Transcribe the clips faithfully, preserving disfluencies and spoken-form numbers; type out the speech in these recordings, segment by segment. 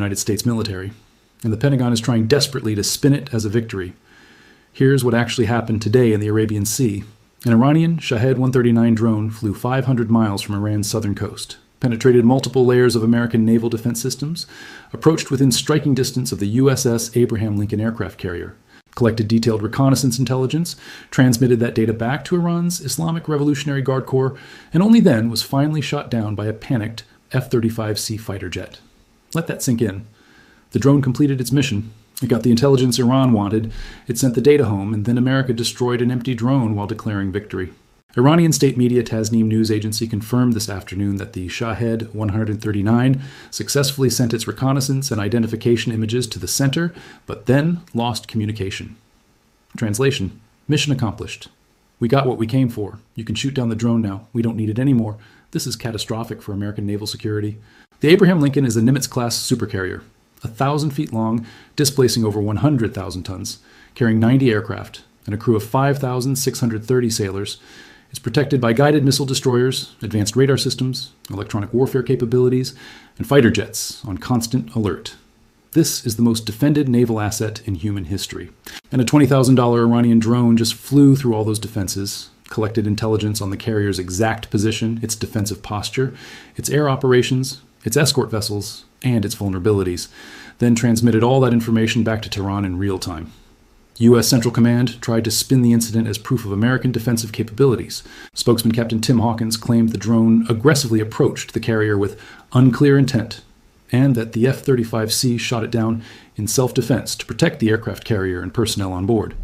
United States military, and the Pentagon is trying desperately to spin it as a victory. Here's what actually happened today in the Arabian Sea. An Iranian Shahed one thirty-nine drone flew five hundred miles from Iran's southern coast, penetrated multiple layers of American naval defense systems, approached within striking distance of the U S S Abraham Lincoln aircraft carrier, collected detailed reconnaissance intelligence, transmitted that data back to Iran's Islamic Revolutionary Guard Corps, and only then was finally shot down by a panicked F thirty-five C fighter jet. Let that sink in. The drone completed its mission. It got the intelligence Iran wanted, it sent the data home, and then America destroyed an empty drone while declaring victory. Iranian state media Tasnim News Agency confirmed this afternoon that the Shahed one thirty-nine successfully sent its reconnaissance and identification images to the center, but then lost communication. Translation: mission accomplished. We got what we came for. You can shoot down the drone now. We don't need it anymore. This is catastrophic for American naval security. The Abraham Lincoln is a Nimitz-class supercarrier, a thousand feet long, displacing over one hundred thousand tons, carrying ninety aircraft, and a crew of five thousand six hundred thirty sailors. It's protected by guided missile destroyers, advanced radar systems, electronic warfare capabilities, and fighter jets on constant alert. This is the most defended naval asset in human history. And a twenty thousand dollars Iranian drone just flew through all those defenses, collected intelligence on the carrier's exact position, its defensive posture, its air operations, its escort vessels, and its vulnerabilities, then transmitted all that information back to Tehran in real time. U S Central Command tried to spin the incident as proof of American defensive capabilities. Spokesman Captain Tim Hawkins claimed the drone aggressively approached the carrier with unclear intent, and that the F thirty-five C shot it down in self-defense to protect the aircraft carrier and personnel on board.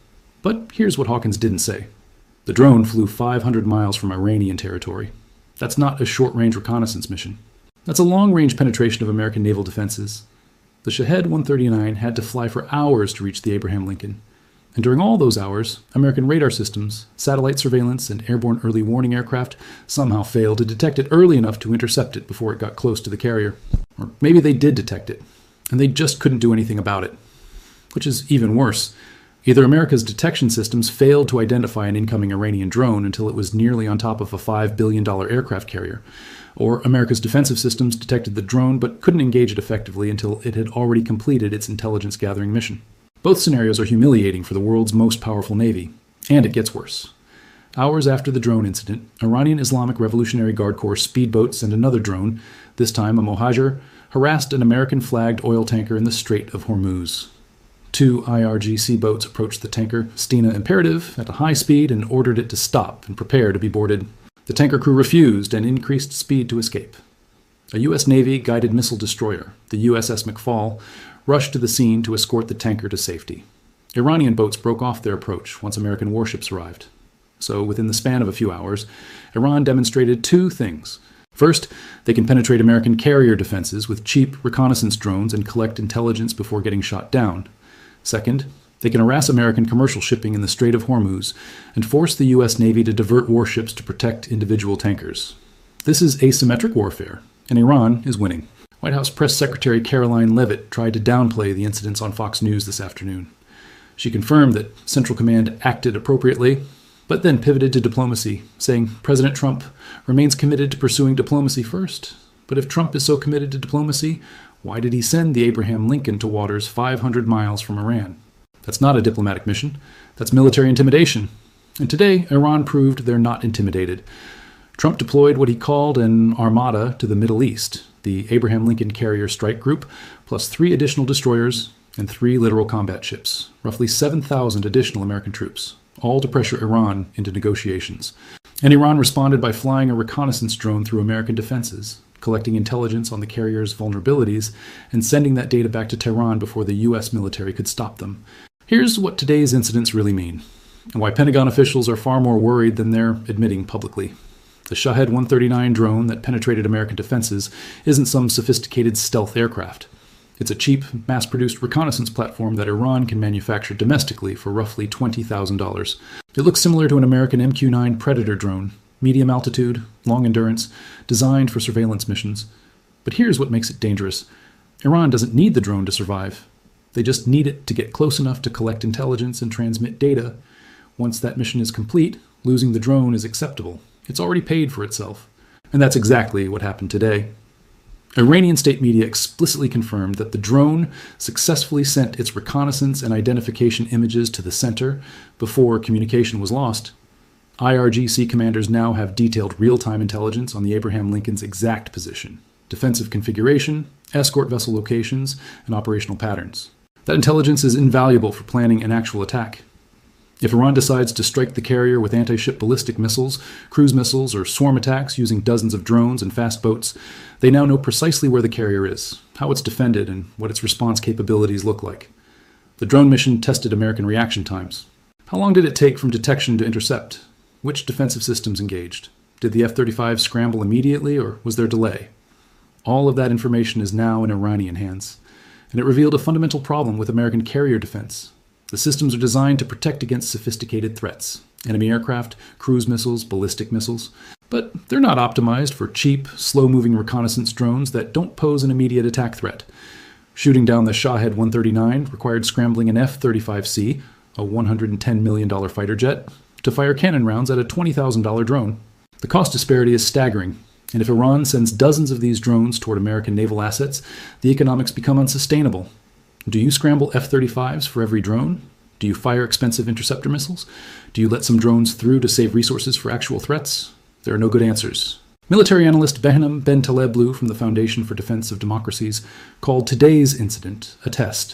But here's what Hawkins didn't say. The drone flew five hundred miles from Iranian territory. That's not a short-range reconnaissance mission. That's a long-range penetration of American naval defenses. The Shahed one thirty-nine had to fly for hours to reach the Abraham Lincoln. And during all those hours, American radar systems, satellite surveillance, and airborne early warning aircraft somehow failed to detect it early enough to intercept it before it got close to the carrier. Or maybe they did detect it, and they just couldn't do anything about it. Which is even worse. Either America's detection systems failed to identify an incoming Iranian drone until it was nearly on top of a five billion dollars aircraft carrier, or America's defensive systems detected the drone but couldn't engage it effectively until it had already completed its intelligence-gathering mission. Both scenarios are humiliating for the world's most powerful navy, and it gets worse. Hours after the drone incident, Iranian Islamic Revolutionary Guard Corps speedboats and another drone, this time a Mohajer, harassed an American-flagged oil tanker in the Strait of Hormuz. Two I R G C boats approached the tanker, Stena Imperative, at a high speed and ordered it to stop and prepare to be boarded. The tanker crew refused and increased speed to escape. A U S Navy guided missile destroyer, the U S S McFall, rushed to the scene to escort the tanker to safety. Iranian boats broke off their approach once American warships arrived. So, within the span of a few hours, Iran demonstrated two things. First, they can penetrate American carrier defenses with cheap reconnaissance drones and collect intelligence before getting shot down. Second, they can harass American commercial shipping in the Strait of Hormuz and force the U S Navy to divert warships to protect individual tankers. This is asymmetric warfare, and Iran is winning. White House Press Secretary Caroline Leavitt tried to downplay the incidents on Fox News this afternoon. She confirmed that Central Command acted appropriately, but then pivoted to diplomacy, saying President Trump remains committed to pursuing diplomacy first. But if Trump is so committed to diplomacy, why did he send the Abraham Lincoln to waters five hundred miles from Iran? That's not a diplomatic mission. That's military intimidation. And today, Iran proved they're not intimidated. Trump deployed what he called an armada to the Middle East, the Abraham Lincoln Carrier Strike Group, plus three additional destroyers and three littoral combat ships, roughly seven thousand additional American troops, all to pressure Iran into negotiations. And Iran responded by flying a reconnaissance drone through American defenses, collecting intelligence on the carrier's vulnerabilities, and sending that data back to Tehran before the U S military could stop them. Here's what today's incidents really mean, and why Pentagon officials are far more worried than they're admitting publicly. The Shahed one thirty-nine drone that penetrated American defenses isn't some sophisticated stealth aircraft. It's a cheap, mass-produced reconnaissance platform that Iran can manufacture domestically for roughly twenty thousand dollars. It looks similar to an American M Q nine Predator drone, medium altitude, long endurance, designed for surveillance missions. But here's what makes it dangerous. Iran doesn't need the drone to survive. They just need it to get close enough to collect intelligence and transmit data. Once that mission is complete, losing the drone is acceptable. It's already paid for itself. And that's exactly what happened today. Iranian state media explicitly confirmed that the drone successfully sent its reconnaissance and identification images to the center before communication was lost. I R G C commanders now have detailed real-time intelligence on the Abraham Lincoln's exact position, defensive configuration, escort vessel locations, and operational patterns. That intelligence is invaluable for planning an actual attack. If Iran decides to strike the carrier with anti-ship ballistic missiles, cruise missiles, or swarm attacks using dozens of drones and fast boats, they now know precisely where the carrier is, how it's defended, and what its response capabilities look like. The drone mission tested American reaction times. How long did it take from detection to intercept? Which defensive systems engaged? Did the F thirty-five scramble immediately, or was there delay? All of that information is now in Iranian hands, and it revealed a fundamental problem with American carrier defense. The systems are designed to protect against sophisticated threats, enemy aircraft, cruise missiles, ballistic missiles, but they're not optimized for cheap, slow-moving reconnaissance drones that don't pose an immediate attack threat. Shooting down the Shahed one thirty-nine required scrambling an F thirty-five C, a one hundred ten million dollars fighter jet, to fire cannon rounds at a twenty thousand dollars drone. The cost disparity is staggering, and if Iran sends dozens of these drones toward American naval assets, the economics become unsustainable. Do you scramble F thirty-fives for every drone? Do you fire expensive interceptor missiles? Do you let some drones through to save resources for actual threats? There are no good answers. Military analyst Behnam Ben Taleblu from the Foundation for Defense of Democracies called today's incident a test.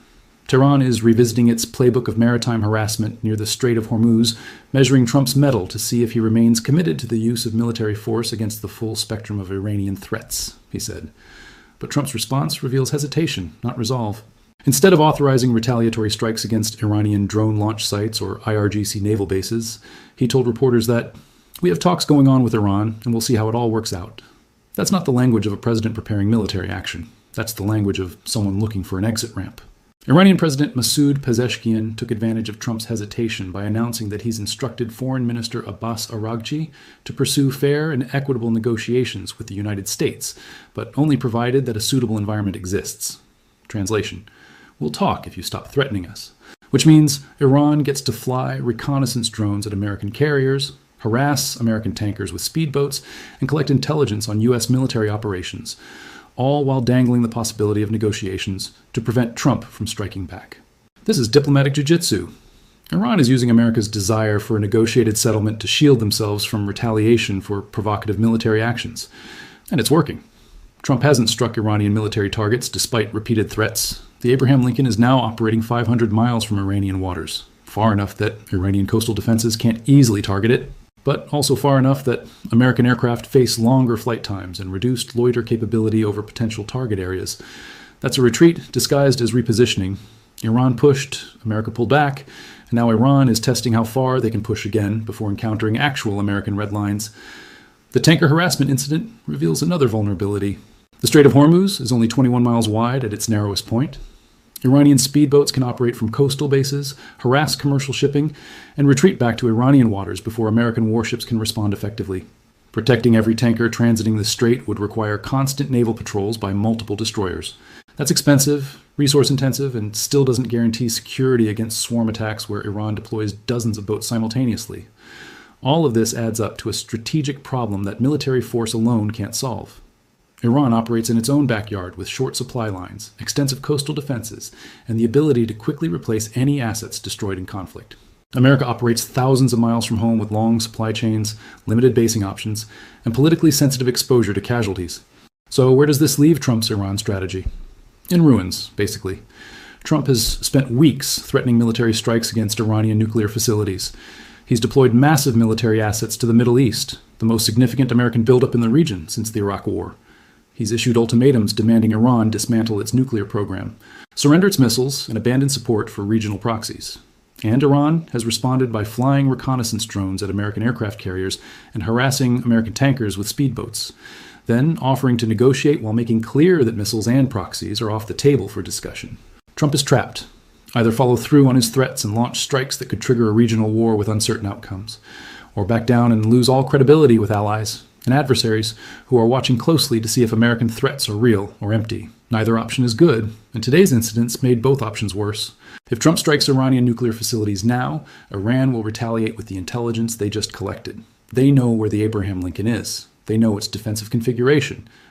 Tehran is revisiting its playbook of maritime harassment near the Strait of Hormuz, measuring Trump's mettle to see if he remains committed to the use of military force against the full spectrum of Iranian threats, he said. But Trump's response reveals hesitation, not resolve. Instead of authorizing retaliatory strikes against Iranian drone launch sites or I R G C naval bases, he told reporters that, "We have talks going on with Iran, and we'll see how it all works out." That's not the language of a president preparing military action. That's the language of someone looking for an exit ramp. Iranian President Masoud Pezeshkian took advantage of Trump's hesitation by announcing that he's instructed Foreign Minister Abbas Araghchi to pursue fair and equitable negotiations with the United States, but only provided that a suitable environment exists. Translation: "We'll talk if you stop threatening us." Which means Iran gets to fly reconnaissance drones at American carriers, harass American tankers with speedboats, and collect intelligence on U S military operations, all while dangling the possibility of negotiations to prevent Trump from striking back. This is diplomatic jiu-jitsu. Iran is using America's desire for a negotiated settlement to shield themselves from retaliation for provocative military actions. And it's working. Trump hasn't struck Iranian military targets despite repeated threats. The Abraham Lincoln is now operating five hundred miles from Iranian waters, far enough that Iranian coastal defenses can't easily target it, but also far enough that American aircraft face longer flight times and reduced loiter capability over potential target areas. That's a retreat disguised as repositioning. Iran pushed, America pulled back, and now Iran is testing how far they can push again before encountering actual American red lines. The tanker harassment incident reveals another vulnerability. The Strait of Hormuz is only twenty-one miles wide at its narrowest point. Iranian speedboats can operate from coastal bases, harass commercial shipping, and retreat back to Iranian waters before American warships can respond effectively. Protecting every tanker transiting the strait would require constant naval patrols by multiple destroyers. That's expensive, resource-intensive, and still doesn't guarantee security against swarm attacks where Iran deploys dozens of boats simultaneously. All of this adds up to a strategic problem that military force alone can't solve. Iran operates in its own backyard with short supply lines, extensive coastal defenses, and the ability to quickly replace any assets destroyed in conflict. America operates thousands of miles from home with long supply chains, limited basing options, and politically sensitive exposure to casualties. So where does this leave Trump's Iran strategy? In ruins, basically. Trump has spent weeks threatening military strikes against Iranian nuclear facilities. He's deployed massive military assets to the Middle East, the most significant American buildup in the region since the Iraq War. He's issued ultimatums demanding Iran dismantle its nuclear program, surrender its missiles, and abandon support for regional proxies. And Iran has responded by flying reconnaissance drones at American aircraft carriers and harassing American tankers with speedboats, then offering to negotiate while making clear that missiles and proxies are off the table for discussion. Trump is trapped. Either follow through on his threats and launch strikes that could trigger a regional war with uncertain outcomes, or back down and lose all credibility with allies and adversaries who are watching closely to see if American threats are real or empty. Neither option is good, and today's incidents made both options worse. If Trump strikes Iranian nuclear facilities now, Iran will retaliate with the intelligence they just collected. They know where the Abraham Lincoln is. They know its defensive configuration.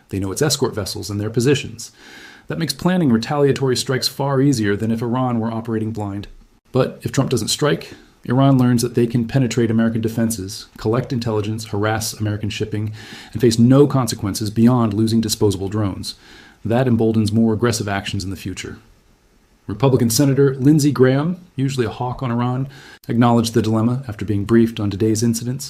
They know its escort vessels and their positions. That makes planning retaliatory strikes far easier than if Iran were operating blind. But if Trump doesn't strike, Iran learns that they can penetrate American defenses, collect intelligence, harass American shipping, and face no consequences beyond losing disposable drones. That emboldens more aggressive actions in the future. Republican Senator Lindsey Graham, usually a hawk on Iran, acknowledged the dilemma after being briefed on today's incidents.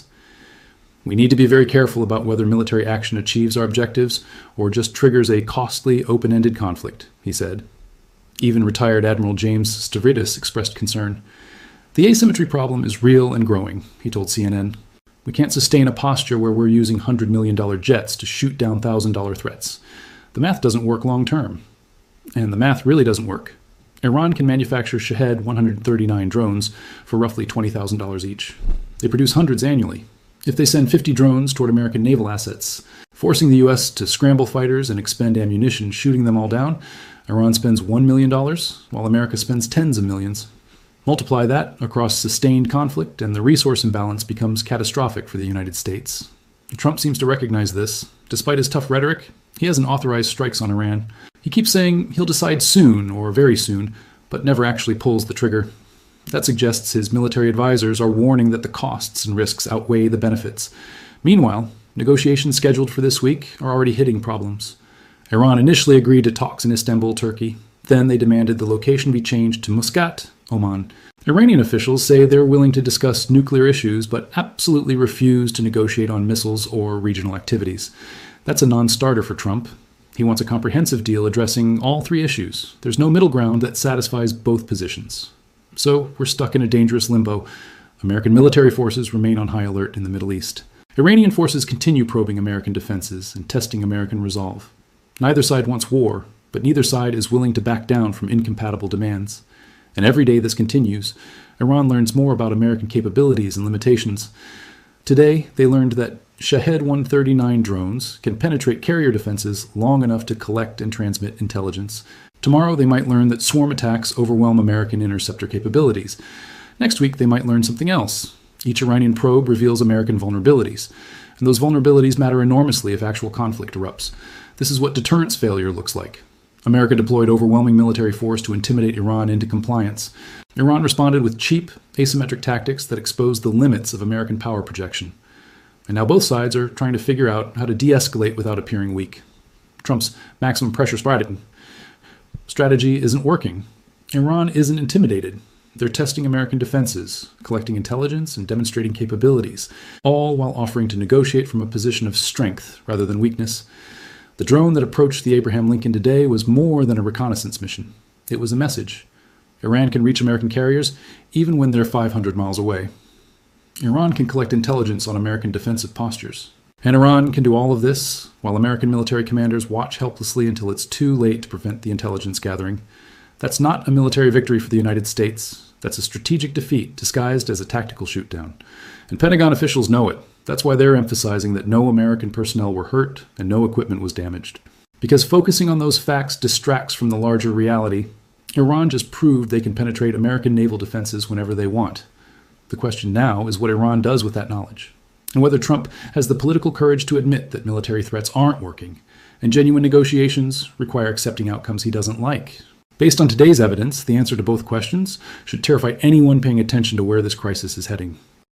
We need to be very careful about whether military action achieves our objectives or just triggers a costly, open-ended conflict, he said. Even retired Admiral James Stavridis expressed concern. The asymmetry problem is real and growing, he told C N N. We can't sustain a posture where we're using one hundred million dollars jets to shoot down one thousand dollars threats. The math doesn't work long-term. And the math really doesn't work. Iran can manufacture Shahed one hundred thirty-nine drones for roughly twenty thousand dollars each. They produce hundreds annually. If they send fifty drones toward American naval assets, forcing the U S to scramble fighters and expend ammunition shooting them all down, Iran spends one million dollars, while America spends tens of millions. Multiply that across sustained conflict, and the resource imbalance becomes catastrophic for the United States. Trump seems to recognize this. Despite his tough rhetoric, he hasn't authorized strikes on Iran. He keeps saying he'll decide soon, or very soon, but never actually pulls the trigger. That suggests his military advisors are warning that the costs and risks outweigh the benefits. Meanwhile, negotiations scheduled for this week are already hitting problems. Iran initially agreed to talks in Istanbul, Turkey. Then they demanded the location be changed to Muscat, Oman. Iranian officials say they're willing to discuss nuclear issues, but absolutely refuse to negotiate on missiles or regional activities. That's a non-starter for Trump. He wants a comprehensive deal addressing all three issues. There's no middle ground that satisfies both positions. So we're stuck in a dangerous limbo. American military forces remain on high alert in the Middle East. Iranian forces continue probing American defenses and testing American resolve. Neither side wants war, but neither side is willing to back down from incompatible demands. And every day this continues, Iran learns more about American capabilities and limitations. Today, they learned that Shahed one thirty-nine drones can penetrate carrier defenses long enough to collect and transmit intelligence. Tomorrow, they might learn that swarm attacks overwhelm American interceptor capabilities. Next week, they might learn something else. Each Iranian probe reveals American vulnerabilities, and those vulnerabilities matter enormously if actual conflict erupts. This is what deterrence failure looks like. America deployed overwhelming military force to intimidate Iran into compliance. Iran responded with cheap, asymmetric tactics that exposed the limits of American power projection. And now both sides are trying to figure out how to de-escalate without appearing weak. Trump's maximum pressure strategy strategy isn't working. Iran isn't intimidated. They're testing American defenses, collecting intelligence, and demonstrating capabilities, all while offering to negotiate from a position of strength rather than weakness. The drone that approached the Abraham Lincoln today was more than a reconnaissance mission. It was a message. Iran can reach American carriers even when they're five hundred miles away. Iran can collect intelligence on American defensive postures. And Iran can do all of this while American military commanders watch helplessly until it's too late to prevent the intelligence gathering. That's not a military victory for the United States. That's a strategic defeat disguised as a tactical shootdown. And Pentagon officials know it. That's why they're emphasizing that no American personnel were hurt and no equipment was damaged. Because focusing on those facts distracts from the larger reality, Iran just proved they can penetrate American naval defenses whenever they want. The question now is what Iran does with that knowledge, and whether Trump has the political courage to admit that military threats aren't working, and genuine negotiations require accepting outcomes he doesn't like. Based on today's evidence, the answer to both questions should terrify anyone paying attention to where this crisis is heading.